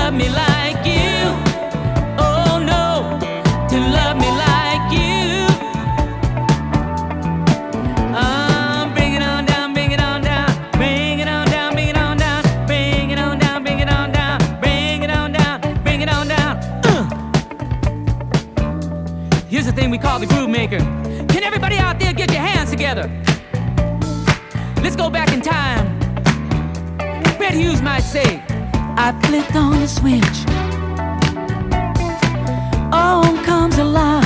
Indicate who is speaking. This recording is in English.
Speaker 1: love me like you. Oh no, to love me like you. Bring it on down, bring it on down, bring it on down, bring it on down, bring it on down, bring it on down, bring it on down, bring it on down. Here's the thing we call the groove maker. Can everybody out there get your hands together? Let's go back in time. Fred Hughes might say, I flipped on a switch. On comes a light.